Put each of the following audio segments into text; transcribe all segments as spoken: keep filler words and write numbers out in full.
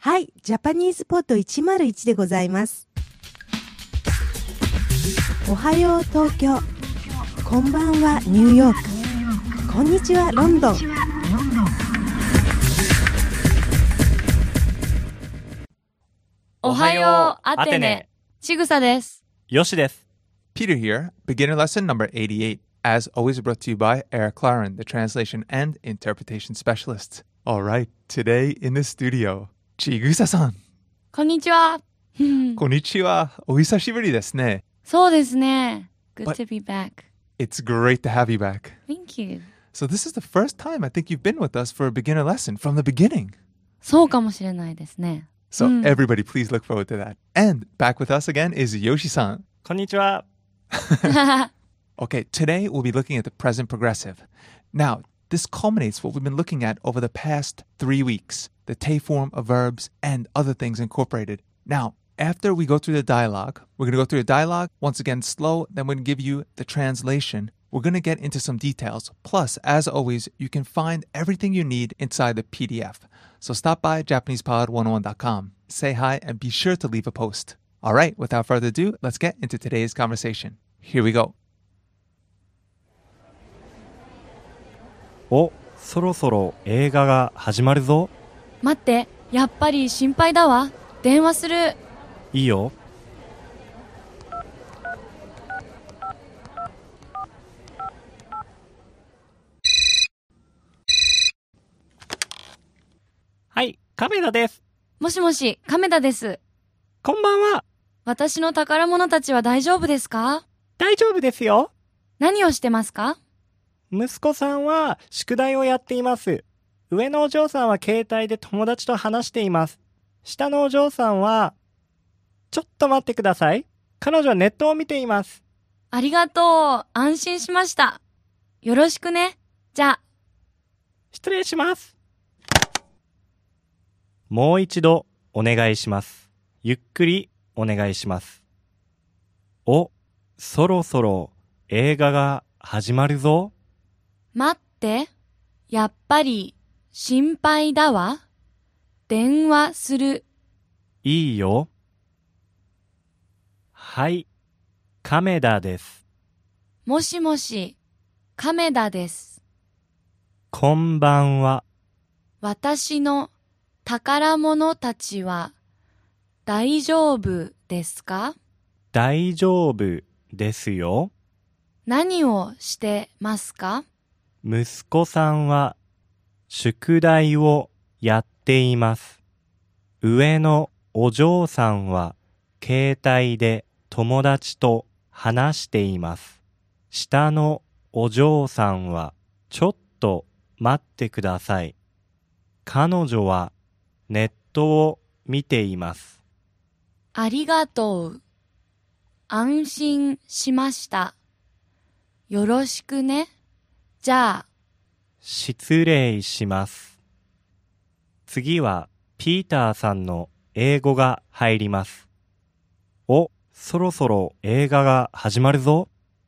はい、ジャパニーズポッドいちまるいちでございます。おはよう東京、こんばんはニューヨーク、こんにちはロンドン。 おはようアテネ、ちぐさです。 よしです。 Peter here, beginner lesson number eighty-eight, as always brought to you by Eric Claren, the translation and interpretation specialist. All right, today in the studio, ちぐささん。 こんにちは。 こんにちは。お久しぶりですね。 そうですね。Good But to be back. It's great to have you back. Thank you. So this is the first time I think you've been with us for a beginner lesson from the beginning. そうかもしれないですね。 So everybody please look forward to that. And back with us again is Yoshi-san. こんにちは。 Okay, today we'll be looking at the present progressive. Now, this culminates what we've been looking at over the past three weeks, the te form of verbs and other things incorporated. Now, after we go through the dialogue, we're going to go through the dialogue, once again slow, then we're going to give you the translation. We're going to get into some details. Plus, as always, you can find everything you need inside the P D F. So stop by Japanese Pod one oh one dot com, say hi, and be sure to leave a post. All right, without further ado, let's get into today's conversation. Here we go. お、そろそろ映画が始まるぞ。 待って、やっぱり心配だわ。電話する。 いいよ。はい、亀田です。 もしもし、亀田です。 こんばんは。 私の宝物たちは大丈夫ですか？ 大丈夫ですよ。 何をしてますか？ 息子さんは宿題をやっています。上のお嬢さんは携帯で友達と話しています。下のお嬢さんは、ちょっと待ってください。彼女はネットを見ています。 ありがとう。安心しました。よろしくね。じゃあ。 失礼します。もう一度お願いします。ゆっくりお願いします。お、そろそろ映画が始まるぞ。 待って、やっぱり心配だわ。電話する。 いいよ。はい、亀田です。 もしもし、亀田です。 こんばんは。 私の宝物たちは大丈夫ですか？ 大丈夫ですよ。 何をしてますか？ 息子さんは宿題をやっています。上のお嬢さんは携帯で友達と話しています。下のお嬢さんはちょっと待ってください。彼女はネットを見ています。 ありがとう。安心しました。よろしくね。じゃあ。 失礼します。次はピーターさんの英語が入ります。お、そろそろ映画が始まるぞ。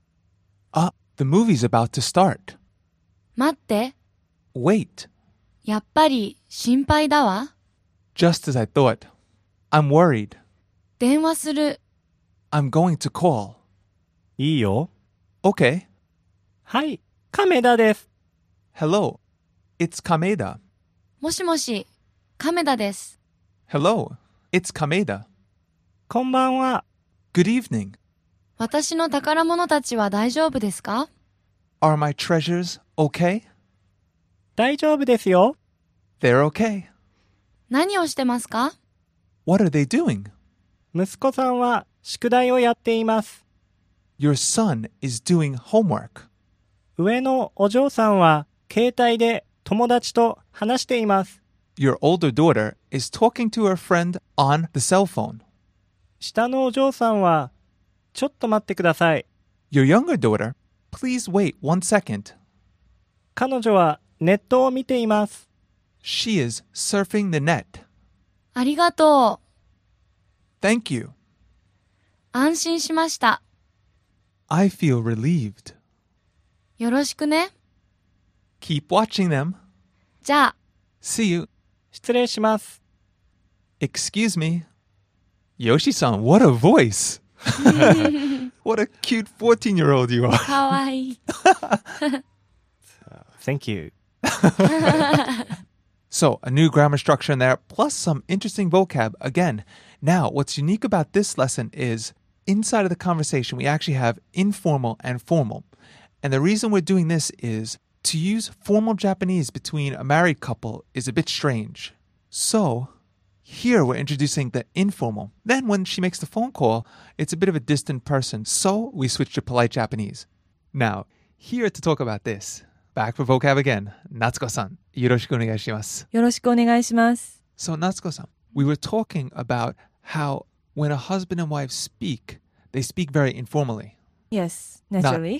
Ah, the movie's about to start. 待って。 Wait. やっぱり心配だわ。 Just as I thought. I'm worried. 電話する。 I'm going to call. いいよ。 Okay. はい、亀田です。 Hello. It's Kameda. もしもし、亀田です。 Hello. It's Kameda. こんばんは。 Good evening. 私の宝物たちは大丈夫ですか？ Are my treasures okay? 大丈夫ですよ。 They're okay. 何をしてますか？ What are they doing? 息子さんは宿題をやっています。 Your son is doing homework. 上のお嬢さんは携帯で友達と話しています。 Your older daughter is talking to her friend on the cell phone. 下のお嬢さんはちょっと待ってください。 Your younger daughter, please wait one second. 彼女はネットを見ています。 She is surfing the net. ありがとう。 Thank you. 安心しました。 I feel relieved. よろしくね。 Keep watching them. じゃあ。 See you. 失礼します。 Excuse me. Yoshi-san, what a voice. What a cute fourteen-year-old you are. かわいい。 Thank you. So, a new grammar structure in there, plus some interesting vocab again. Now, what's unique about this lesson is inside of the conversation, we actually have informal and formal. And the reason we're doing this is to use formal Japanese between a married couple is a bit strange. So, here we're introducing the informal. Then when she makes the phone call, it's a bit of a distant person. So, we switch to polite Japanese. Now, here to talk about this, back for vocab again, Natsuko-san, yoroshiku onegaishimasu. よろしくお願いします。 So, Natsuko-san, we were talking about how when a husband and wife speak, they speak very informally. Yes, naturally.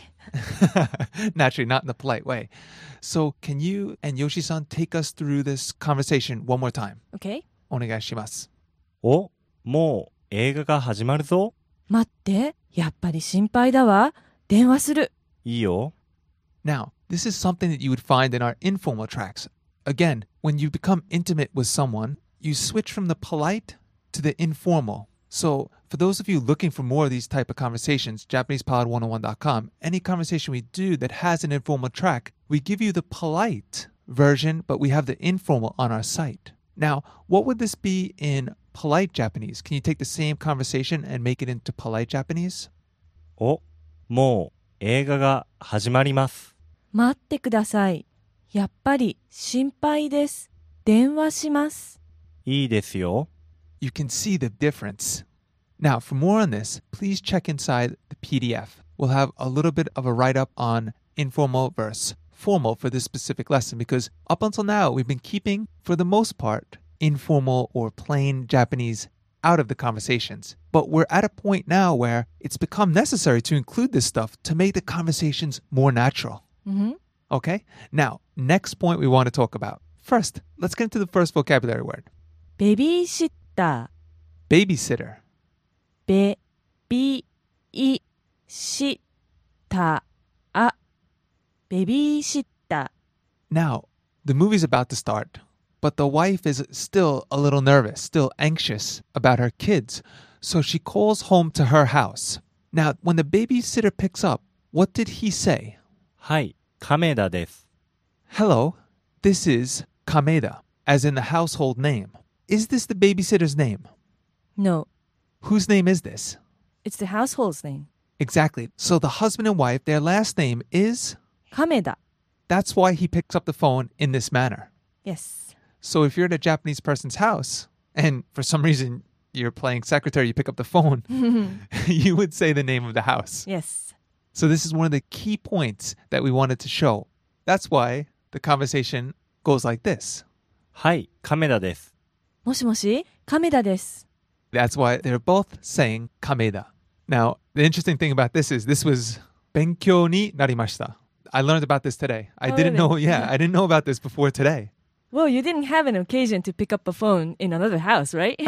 Naturally, not in the polite way. So, can you and Yoshi-san take us through this conversation one more time? Okay. お願いします. お、もう映画が始まるぞ。 待って、やっぱり心配だわ。電話する。 いいよ。 Now, this is something that you would find in our informal tracks. Again, when you become intimate with someone, you switch from the polite to the informal. So, for those of you looking for more of these type of conversations, Japanese Pod one oh one dot com, any conversation we do that has an informal track, we give you the polite version, but we have the informal on our site. Now, what would this be in polite Japanese? Can you take the same conversation and make it into polite Japanese? お、もう映画が始まります。 待ってください。やっぱり心配です。電話します。 いいですよ。 You can see the difference. Now, for more on this, please check inside the P D F. We'll have a little bit of a write-up on informal versus formal for this specific lesson because up until now, we've been keeping, for the most part, informal or plain Japanese out of the conversations. But we're at a point now where it's become necessary to include this stuff to make the conversations more natural. Mm-hmm. Okay? Now, next point we want to talk about. First, let's get into the first vocabulary word. ベビーシッタ Babysitter. ー。ベビーシッター。ベビーシッター。 Now, the movie's about to start, but the wife is still a little nervous, still anxious about her kids, so she calls home to her house. Now, when the babysitter picks up, what did he say? はい、亀田です。 Hello, this is Kameda, as in the household name. Is this the babysitter's name? No, Whose name is this? it's the household's name. Exactly. So the husband and wife, their last name is... 亀田。 That's why he picks up the phone in this manner. Yes. So if you're at a Japanese person's house, and for some reason you're playing secretary, you pick up the phone, you would say the name of the house. Yes. So this is one of the key points that we wanted to show. That's why the conversation goes like this. はい、亀田です。 もしもし、亀田です。 That's why they're both saying Kameda. Now, the interesting thing about this is this was 勉強になりました. I learned about this today. I Oh, didn't really? know, yeah, I didn't know about this before today. Well, you didn't have an occasion to pick up a phone in another house, right?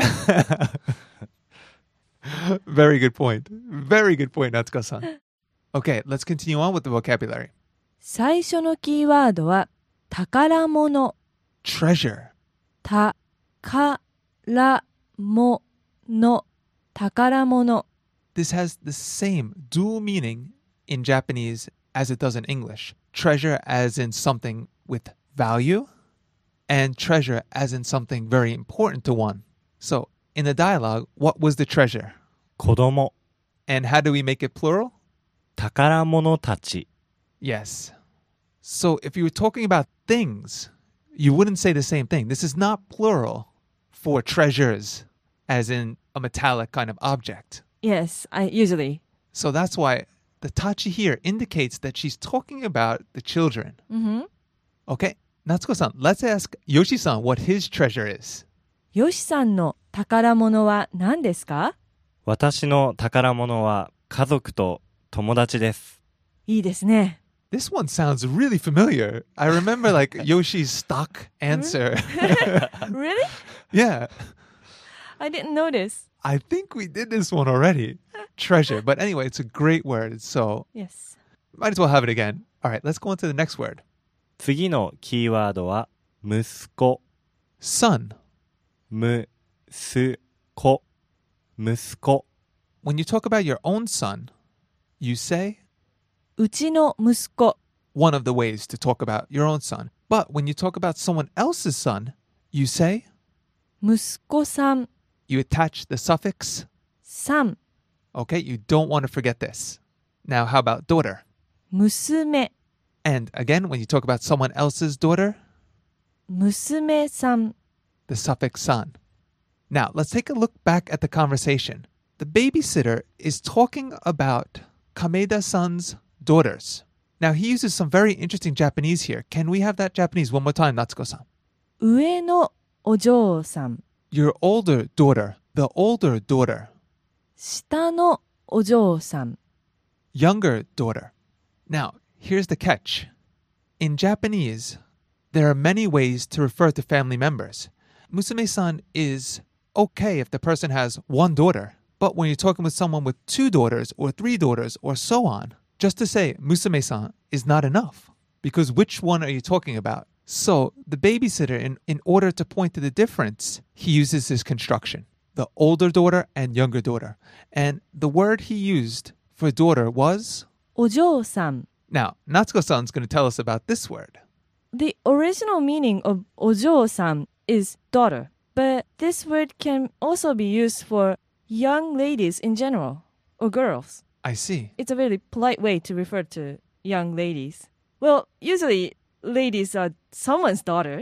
Very good point. Very good point, Natsuko-san. Okay, let's continue on with the vocabulary. 最初のキーワードは宝物。 Treasure. 宝物。宝物。 This has the same dual meaning in Japanese as it does in English. Treasure as in something with value, and treasure as in something very important to one. So, in the dialogue, what was the treasure? 子供、 And how do we make it plural? 宝物たち。 Yes. So, if you were talking about things, you wouldn't say the same thing. This is not plural for treasures, as in a metallic kind of object. Yes, I usually. So that's why the tachi here indicates that she's talking about the children. Mm-hmm. Okay, Natsuko-san, let's ask Yoshi-san what his treasure is. よしさんの宝物は何ですか？ 私の宝物は家族と友達です。 いいですね。 This one sounds really familiar. I remember like Yoshi's stock answer. Really? Yeah, I didn't notice. I think we did this one already. Treasure. But anyway, it's a great word, so Yes. might as well have it again. All right, let's go on to the next word. 次のキーワードは息子、 Son. むすこ、息子。 When you talk about your own son, you say うちの息子。 one of the ways to talk about your own son. But when you talk about someone else's son, you say 息子さん。 you attach the suffix. さん。 Okay, you don't want to forget this. Now, how about daughter? 娘。 And again, when you talk about someone else's daughter, 娘さん。 the suffix san. Now, let's take a look back at the conversation. The babysitter is talking about Kameda-san's daughters. Now, he uses some very interesting Japanese here. Can we have that Japanese one more time, Natsuko-san? 上のお嬢さん。 Your older daughter, the older daughter, 下のお嬢さん。 younger daughter. Now, here's the catch. In Japanese, there are many ways to refer to family members. Musume-san is okay if the person has one daughter, but when you're talking with someone with two daughters or three daughters or so on, just to say musume-san is not enough, because which one are you talking about? So the babysitter, in, in order to point to the difference, he uses this construction, the older daughter and younger daughter. And the word he used for daughter was? お嬢さん。 Now, Natsuko-san's going to tell us about this word. The original meaning of お嬢さん is daughter, but this word can also be used for young ladies in general, or girls. I see. It's a very polite way to refer to young ladies. Well, usually ladies are someone's daughter,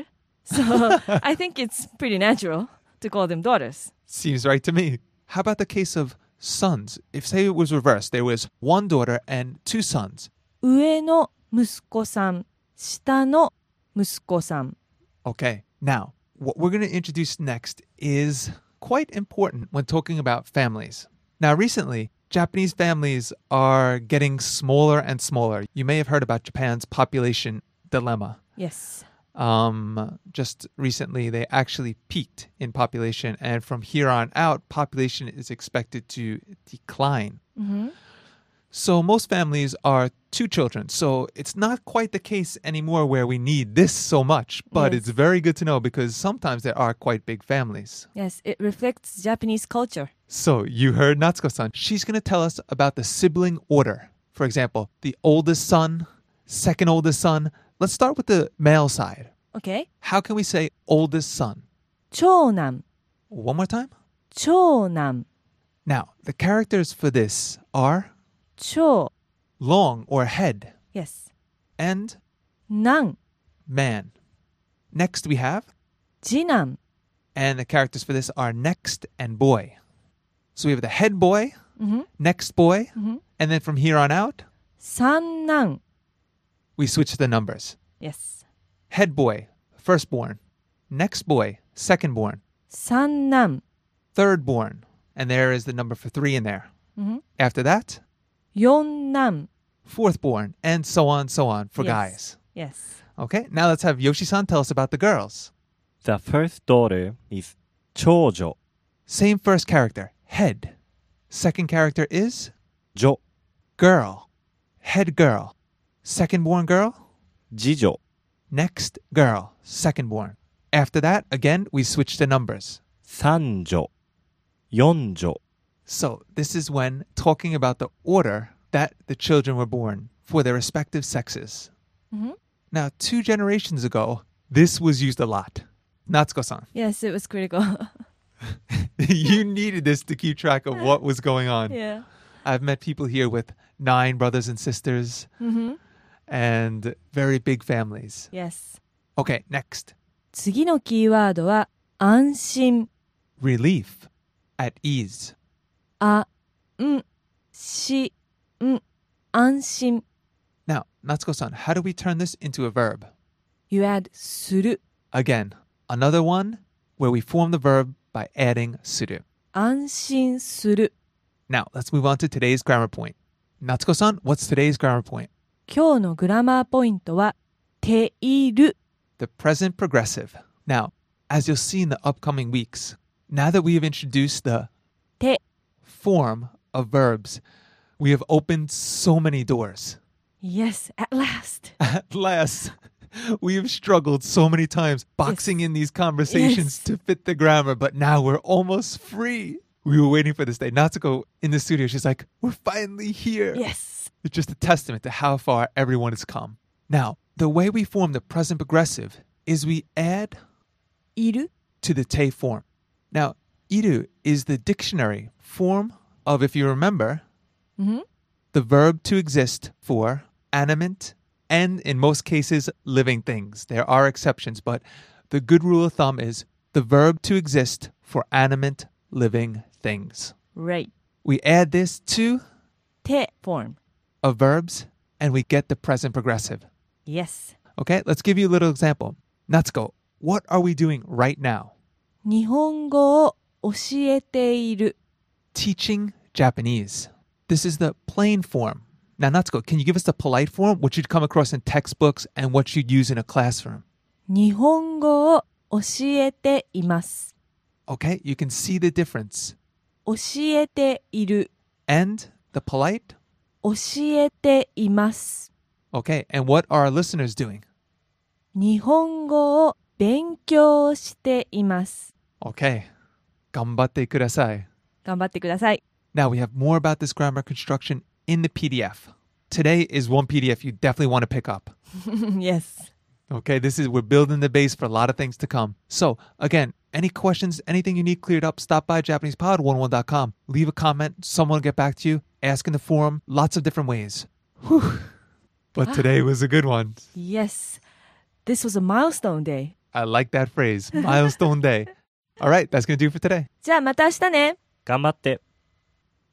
so I think it's pretty natural to call them daughters. Seems right to me. How about the case of sons? If, say, it was reversed, there was one daughter and two sons. 上の息子さん、下の息子さん。 Okay, now, what we're going to introduce next is quite important when talking about families. Now, recently, Japanese families are getting smaller and smaller. You may have heard about Japan's population dilemma. Yes. Um, just recently, they actually peaked in population, and from here on out, population is expected to decline. Mm-hmm. So most families are two children. So it's not quite the case anymore where we need this so much, but Yes. it's very good to know because sometimes there are quite big families. Yes, it reflects Japanese culture. So you heard Natsuko-san. She's going to tell us about the sibling order. For example, the oldest son, second oldest son. Let's start with the male side. Okay? How can we say oldest son? 長男、 One more time. 長男、 Now, the characters for this are 長、 long or head yes, and 男、 man. Next we have, 次男、 and the characters for this are next and boy. So we have the head boy, mm-hmm. next boy, Mm-hmm. and then from here on out, 三男、 we switch the numbers. yes, Head boy, firstborn. Next boy, secondborn. 三男、 Thirdborn. And there is the number for three in there. mm-hmm. After that, 四男, fourthborn, and so on, so on for yes. guys. Yes. Okay, now let's have Yoshi-san tell us about the girls. The first daughter is 長女、 Same first character, head. Second character is 女、 girl. Head girl. Secondborn girl, 次女、 next girl, secondborn. After that, again, we switch the numbers. 三女、四女。 So this is when talking about the order that the children were born for their respective sexes. Mm-hmm. Now, two generations ago, this was used a lot. Natsuko-san, Yes, it was critical. you needed this to keep track of what was going on. Yeah. I've met people here with nine brothers and sisters Mm-hmm. and very big families. Yes. Okay, next. 次のキーワードは安心、 Relief, at ease. あ、ん、し、ん、安心。 Now, Natsuko-san, how do we turn this into a verb? You add する、 Again, another one where we form the verb by adding suru. 安心する。 Now, let's move on to today's grammar point. Natsuko-san, what's today's grammar point? 今日のグラマーポイントはている。 The present progressive. Now, as you'll see in the upcoming weeks, now that we have introduced the て、 form of verbs, we have opened so many doors. Yes, at last. At last. We have struggled so many times boxing in these conversations Yes. to fit the grammar, but now we're almost free. We were waiting for this day. Natsuko in the studio, she's like, we're finally here. Yes. It's just a testament to how far everyone has come. Now, the way we form the present progressive is we add いる to the te form. Now, iru is the dictionary form of, if you remember, Mhm. the verb to exist for animate and, in most cases, living things. There are exceptions, but the good rule of thumb is the verb to exist for animate, living things. Right. We add this to て form. of verbs and we get the present progressive. Yes. Okay, let's give you a little example. Natsuko, what are we doing right now? 日本語を教えている Teaching Japanese. This is the plain form. Now, Natsuko, can you give us the polite form, which you'd come across in textbooks and what you'd use in a classroom? 日本語を教えています Okay, you can see the difference. 教えている And the polite? 教えています Okay, and what are our listeners doing? 日本語を勉強しています Okay, 頑張ってください. 頑張ってください Now, we have more about this grammar construction in the P D F. Today is one P D F you definitely want to pick up. Yes. Okay, this is, we're building the base for a lot of things to come. So, again, any questions, anything you need cleared up, stop by Japanese Pod one oh one dot com. Leave a comment, someone will get back to you, ask in the forum, lots of different ways. Whew. But today was a good one. Yes. This was a milestone day. I like that phrase, milestone day. All right, that's going to do it for today. じゃあまた明日ね頑張って。